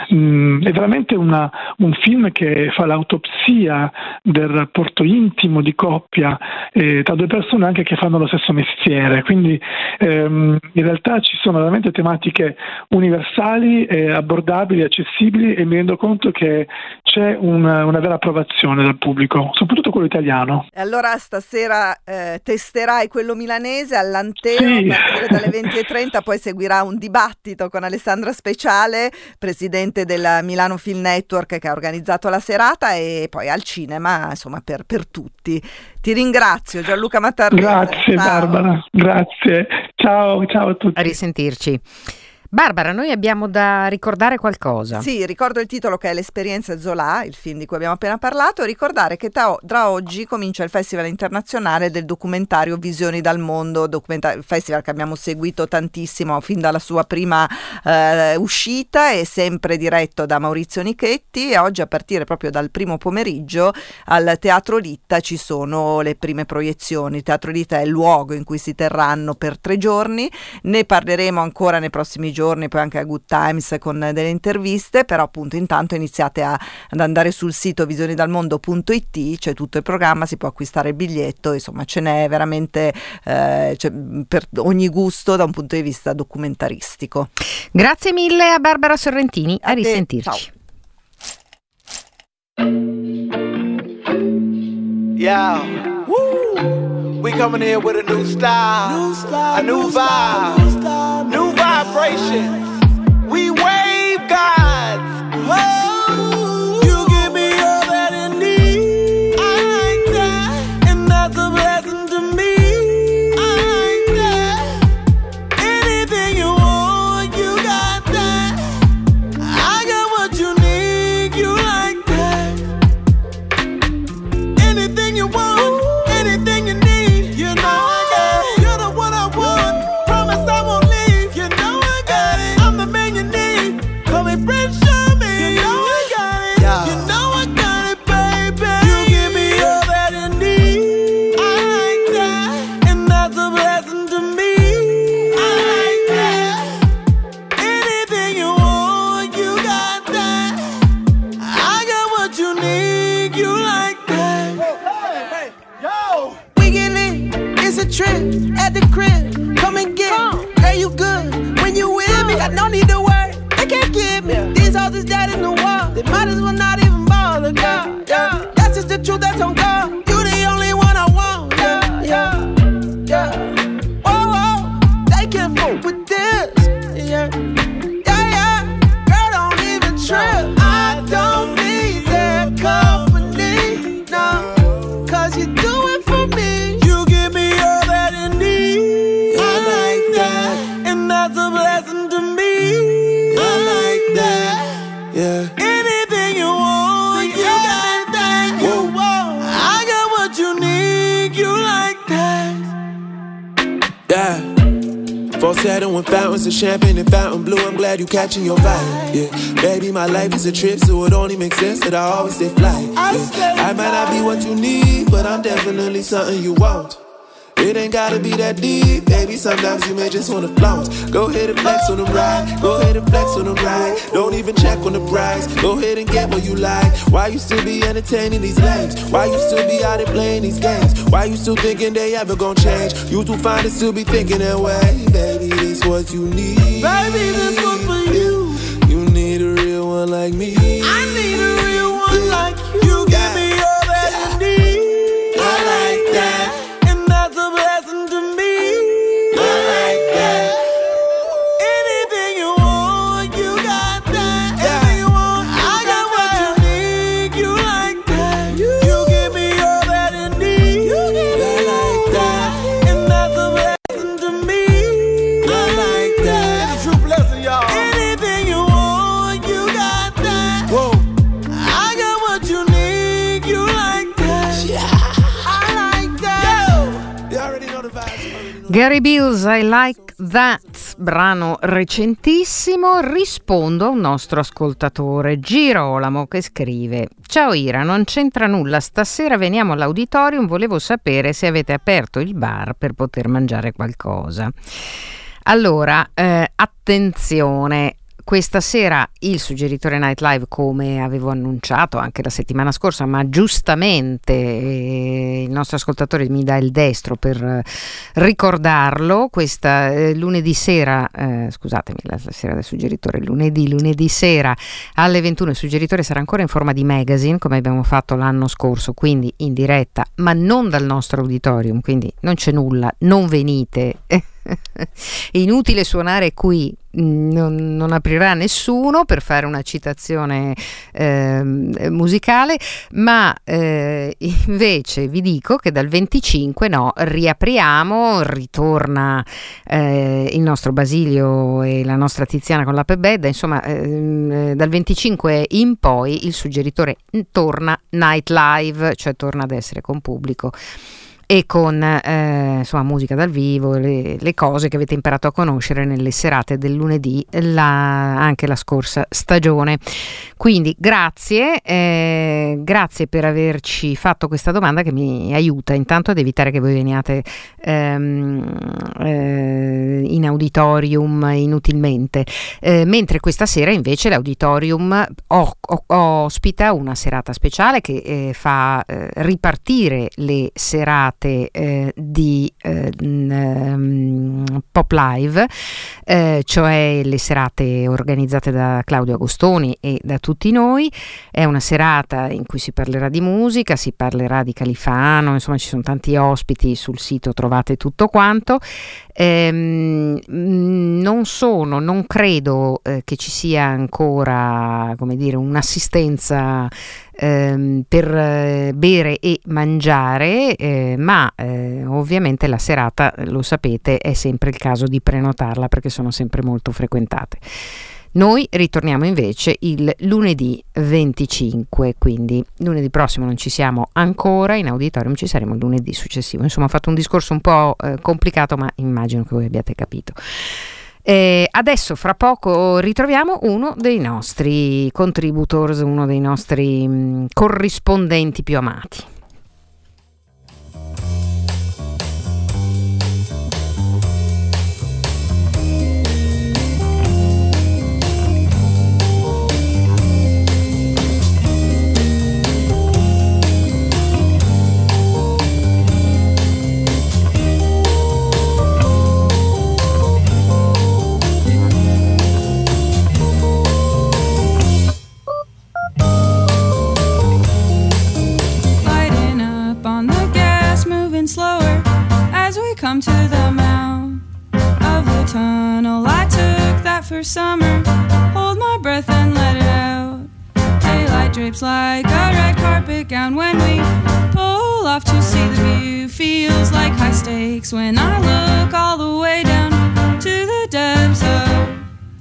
Mm, è veramente una, un film che fa l'autopsia del rapporto intimo di coppia eh, tra due persone anche che fanno lo stesso mestiere, quindi ehm, in realtà ci sono veramente tematiche universali, eh, abbordabili, accessibili, e mi rendo conto che c'è una, una vera approvazione dal pubblico, soprattutto quello italiano.
E allora stasera eh, testerai quello milanese all'Anteo, sì, a partire dalle venti e trenta, poi seguirà un dibattito con Alessandra Speciale, presidente della Milano Film Network, che ha organizzato la serata, e poi al cinema, insomma, per, per tutti. Ti ringrazio, Gianluca Mattarese.
Grazie, ciao. Barbara, grazie. Ciao, ciao a tutti.
A risentirci. Barbara, noi abbiamo da ricordare qualcosa.
Sì, ricordo il titolo, che è L'esperienza Zola, il film di cui abbiamo appena parlato, e ricordare che tra, tra oggi comincia il Festival Internazionale del Documentario Visioni dal Mondo, documenta- il festival che abbiamo seguito tantissimo fin dalla sua prima eh, uscita, e sempre diretto da Maurizio Nichetti, e oggi, a partire proprio dal primo pomeriggio, al Teatro Litta ci sono le prime proiezioni. Il Teatro Litta è il luogo in cui si terranno per tre giorni, ne parleremo ancora nei prossimi giorni, poi anche a Good Times con delle interviste, però appunto intanto iniziate a, ad andare sul sito visioni-dal-mondo punto it, c'è tutto il programma, si può acquistare il biglietto, insomma ce n'è veramente eh, cioè, per ogni gusto da un punto di vista documentaristico.
Grazie mille a Barbara Sorrentini, a, a risentirci.
Yeah, woo! We coming here with a new style, new style a new, new vibe, style, new, style, new vibration. We wave gods. Oh, you give me all that I need. I like that, and that's a blessing to me. I like that. Anything you want, you got that. I got what you need, you like that. Anything you want, anything you need, you know I got it. You're the one I want. Promise I won't leave. You know I got it. trip at the crib. Come and get me. Girl, you good when you with me. Got no need to worry. They can't get me. These hoes is dead in the wall. They might as well not even bother, girl. Yeah. That's just the truth, that's on God. You the only one I want. Yeah, yeah, yeah. Whoa, whoa. They can't fuck with this. Yeah, yeah, yeah. Girl, don't even trip. I don't need their company, no. Cause you do it for me. You give me all that you need. I like that. And that's a blessing to me. I like that. Yeah. Anything you want, you got that you want. I got what you need. You like that. Yeah. Falsetto and fountains of champagne and fountain blue. I'm glad you catching your vibe. Yeah, baby, my life is a trip, so it only makes sense that I always stay fly. Yeah. I might not be what you need, but I'm definitely something you want. It ain't gotta be that deep, baby. Sometimes you may just wanna flaunt. Go ahead and flex on the ride. Go ahead and flex on the ride. Don't even check on the price. Go ahead and get what you like. Why you still be entertaining these lames? Why you still be out there playing these games? Why you still thinking they ever gon' change? You too fine to still be thinking that way. Baby, this what you need. Baby, this one for you. You need a real one like me. I need a real one yeah. like you. You give me all that yeah. you need. I like that.
Gary Bills, I Like That, brano recentissimo. Rispondo a un nostro ascoltatore, Girolamo, che scrive: ciao Ira, non c'entra nulla, stasera veniamo all'auditorium, volevo sapere se avete aperto il bar per poter mangiare qualcosa. Allora, eh, attenzione, questa sera il Suggeritore Night Live, come avevo annunciato anche la settimana scorsa, ma giustamente eh, il nostro ascoltatore mi dà il destro per eh, ricordarlo, questa eh, lunedì sera, eh, scusatemi, la, la sera del Suggeritore, lunedì, lunedì sera alle ventuno il Suggeritore sarà ancora in forma di magazine, come abbiamo fatto l'anno scorso, quindi in diretta, ma non dal nostro auditorium, quindi non c'è nulla, non venite. È inutile suonare qui, non, non aprirà nessuno per fare una citazione eh, musicale, ma eh, invece vi dico che dal venticinque no, riapriamo, ritorna eh, il nostro Basilio e la nostra Tiziana con la Pebedda, insomma eh, dal venticinque in poi il Suggeritore torna night live, cioè torna ad essere con pubblico e con eh, insomma musica dal vivo, le, le cose che avete imparato a conoscere nelle serate del lunedì, la, anche la scorsa stagione. Quindi grazie, eh, grazie per averci fatto questa domanda che mi aiuta intanto ad evitare che voi veniate ehm, eh, in auditorium inutilmente, eh, mentre questa sera invece l'auditorium o, o, ospita una serata speciale che eh, fa eh, ripartire le serate Eh, di eh, um, Pop Live, eh, cioè le serate organizzate da Claudio Agostoni e da tutti noi. È una serata in cui si parlerà di musica, si parlerà di Califano, insomma ci sono tanti ospiti, sul sito trovate tutto quanto. Ehm, non sono, non credo eh, che ci sia ancora, come dire, un'assistenza ehm, per eh, bere e mangiare, eh, ma eh, ovviamente la serata, lo sapete, è sempre il caso di prenotarla perché sono sempre molto frequentate. Noi ritorniamo invece il lunedì venticinque, quindi lunedì prossimo non ci siamo ancora in auditorium, ci saremo il lunedì successivo. Insomma, ho fatto un discorso un po' eh, complicato, ma immagino che voi abbiate capito. Eh, adesso fra poco ritroviamo uno dei nostri contributors, uno dei nostri mh, corrispondenti più amati.
come to the mouth of the tunnel. I took that first summer, hold my breath and let it out. Daylight drapes like a red carpet gown when we pull off to see the view. Feels like high stakes when I look all the way down to the depths of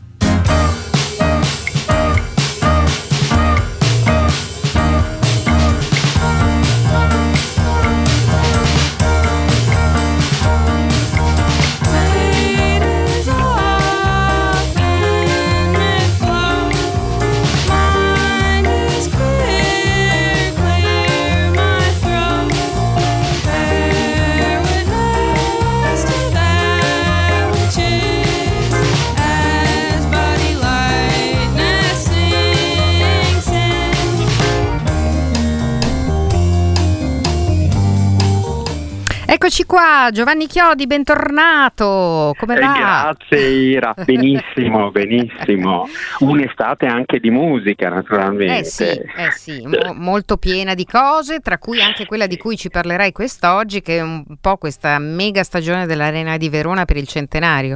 Eccoci qua, Giovanni Chiodi, bentornato, come
eh,
va?
Grazie Ira, benissimo, benissimo. Un'estate anche di musica, naturalmente.
Eh sì, eh sì mo- molto piena di cose, tra cui anche quella di cui ci parlerai quest'oggi, che è un po' questa mega stagione dell'Arena di Verona per il centenario.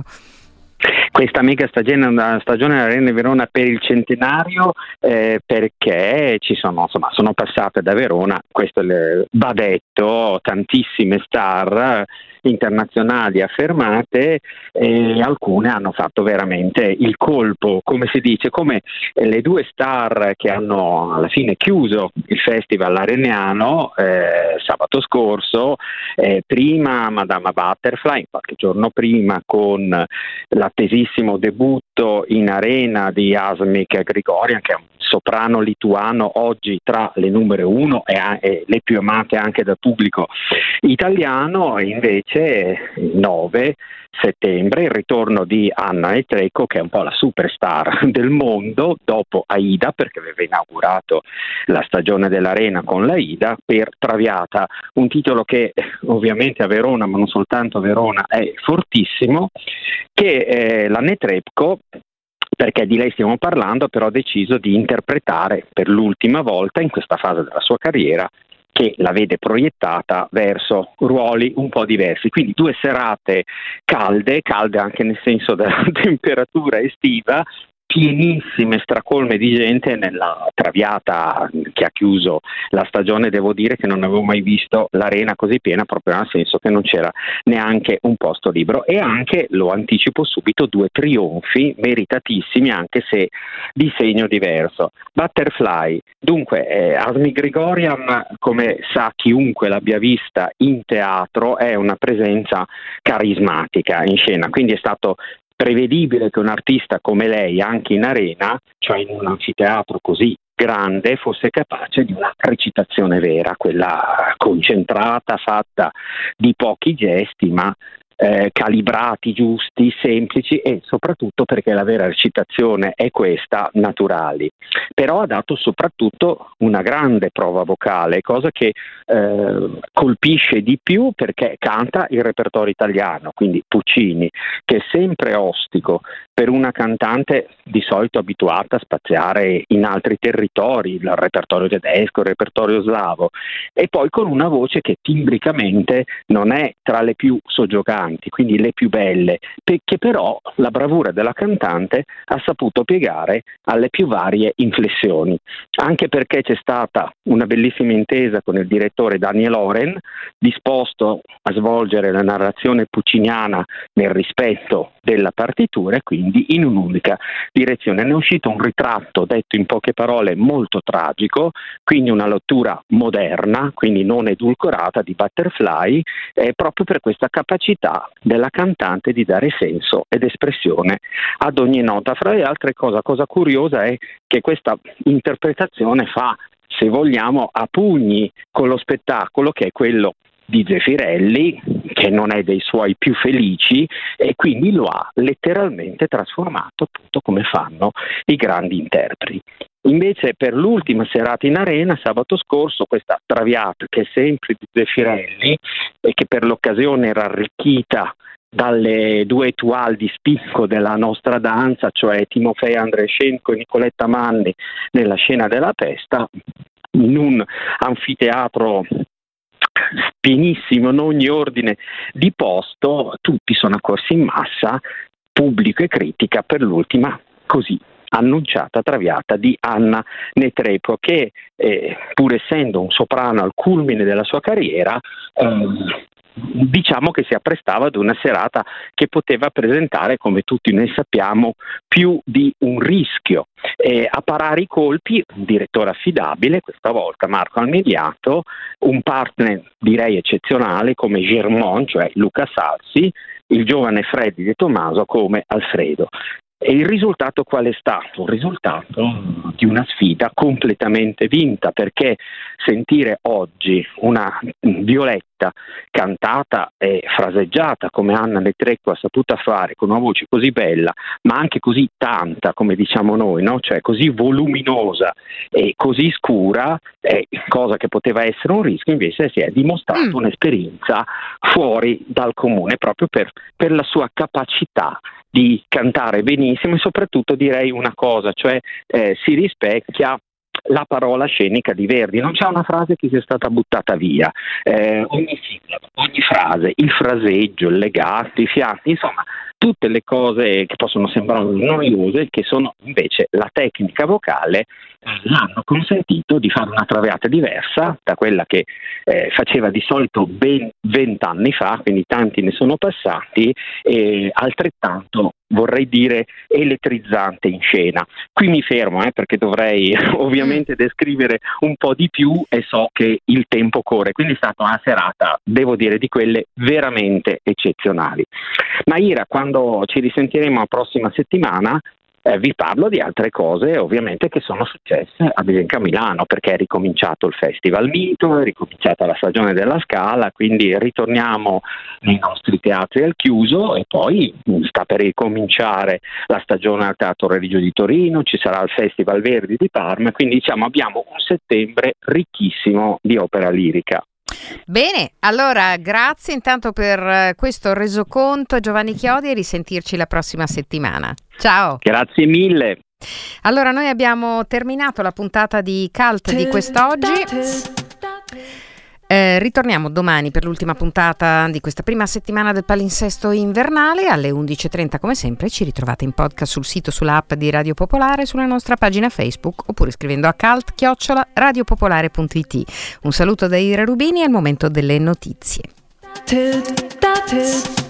Questa mega stagione, una stagione dell'Arena di Verona per il centenario, eh, perché ci sono, insomma, sono passate da Verona, questo le, va detto, tantissime star internazionali affermate, e alcune hanno fatto veramente il colpo, come si dice, come le due star che hanno alla fine chiuso il festival areniano eh, sabato scorso, eh, prima Madama Butterfly, qualche giorno prima con l'attesissimo debutto in arena di Asmik Grigorian, che è un soprano lituano oggi tra le numero uno e, e le più amate anche dal pubblico italiano. Invece il nove settembre il ritorno di Anna Netrebko, che è un po' la superstar del mondo dopo Aida, perché aveva inaugurato la stagione dell'Arena con l'Aida, per Traviata, un titolo che ovviamente a Verona, ma non soltanto a Verona, è fortissimo, che eh, la Netrebko, perché di lei stiamo parlando, però ha deciso di interpretare per l'ultima volta in questa fase della sua carriera, che la vede proiettata verso ruoli un po' diversi. Quindi due serate calde, calde anche nel senso della temperatura estiva, pienissime, stracolme di gente nella Traviata che ha chiuso la stagione. Devo dire che non avevo mai visto l'Arena così piena, proprio nel senso che non c'era neanche un posto libero. E anche, lo anticipo subito, due trionfi meritatissimi, anche se di segno diverso. Butterfly, dunque eh, Asmik Grigorian, come sa chiunque l'abbia vista in teatro, è una presenza carismatica in scena, quindi è stato prevedibile che un artista come lei, anche in arena, cioè in un anfiteatro così grande, fosse capace di una recitazione vera, quella concentrata, fatta di pochi gesti, ma eh, calibrati, giusti, semplici, e soprattutto, perché la vera recitazione è questa, naturali. Però ha dato soprattutto una grande prova vocale, cosa che eh, colpisce di più, perché canta il repertorio italiano, quindi Puccini, che è sempre ostico per una cantante di solito abituata a spaziare in altri territori, il repertorio tedesco, il repertorio slavo, e poi con una voce che timbricamente non è tra le più soggioganti, quindi le più belle, che però la bravura della cantante ha saputo piegare alle più varie inflessioni, anche perché c'è stata una bellissima intesa con il direttore Daniel Oren, disposto a svolgere la narrazione pucciniana nel rispetto della partitura e quindi in un'unica direzione. Ne è uscito un ritratto, detto in poche parole, molto tragico, quindi una lettura moderna, quindi non edulcorata, di Butterfly, eh, proprio per questa capacità della cantante di dare senso ed espressione ad ogni nota. Fra le altre cose, cosa curiosa è che questa interpretazione fa, se vogliamo, a pugni con lo spettacolo, che è quello di Zeffirelli, che non è dei suoi più felici, e quindi lo ha letteralmente trasformato, appunto come fanno i grandi interpreti. Invece per l'ultima serata in arena, sabato scorso, questa Traviata, che è sempre di Zeffirelli e che per l'occasione era arricchita dalle due étoile di spicco della nostra danza, cioè Timofei Andrescenko e Nicoletta Manni nella Scena della Pesta, in un anfiteatro pienissimo in ogni ordine di posto, tutti sono accorsi in massa, pubblico e critica, per l'ultima così annunciata traviata di Anna Netrebko, che eh, pur essendo un soprano al culmine della sua carriera, eh, diciamo che si apprestava ad una serata che poteva presentare, come tutti noi sappiamo, più di un rischio. Eh, a parare i colpi un direttore affidabile, questa volta Marco Almediato, un partner direi eccezionale come Germont, cioè Luca Salsi, il giovane Freddy De Tomaso come Alfredo. E il risultato qual è stato? Un risultato di una sfida completamente vinta, perché sentire oggi una Violetta cantata e fraseggiata come Anna Netrebko ha saputo fare, con una voce così bella, ma anche così tanta, come diciamo noi, no? Cioè così voluminosa e così scura, è cosa che poteva essere un rischio, invece si è dimostrato mm. un'esperienza fuori dal comune, proprio per, per la sua capacità di cantare benissimo, e soprattutto direi una cosa, cioè eh, si rispecchia la parola scenica di Verdi, non c'è una frase che sia stata buttata via, eh, ogni sillaba, ogni frase, il fraseggio, il legato, i fiati, insomma tutte le cose che possono sembrare noiose, che sono invece la tecnica vocale, l'hanno consentito di fare una traviata diversa da quella che eh, faceva di solito ben vent'anni fa, quindi tanti ne sono passati, e altrettanto vorrei dire elettrizzante in scena. Qui mi fermo eh, perché dovrei ovviamente descrivere un po' di più e so che il tempo corre, quindi è stata una serata, devo dire, di quelle veramente eccezionali. Ma Ira, quando ci risentiremo la prossima settimana, Eh, vi parlo di altre cose ovviamente che sono successe ad esempio a Milano, perché è ricominciato il Festival Mito, è ricominciata la stagione della Scala, quindi ritorniamo nei nostri teatri al chiuso, e poi sta per ricominciare la stagione al Teatro Regio di Torino, ci sarà il Festival Verdi di Parma, quindi diciamo abbiamo un settembre ricchissimo di opera lirica.
Bene, allora grazie intanto per questo resoconto Giovanni Chiodi, e risentirci la prossima settimana. Ciao.
Grazie mille.
Allora noi abbiamo terminato la puntata di Cult di quest'oggi. Eh, ritorniamo domani per l'ultima puntata di questa prima settimana del palinsesto invernale alle undici e trenta come sempre. Ci ritrovate in podcast sul sito, sull'app di Radio Popolare, sulla nostra pagina Facebook, oppure scrivendo a cult chiocciola radiopopolare punto it. Un saluto da Ira Rubini, è il momento delle notizie.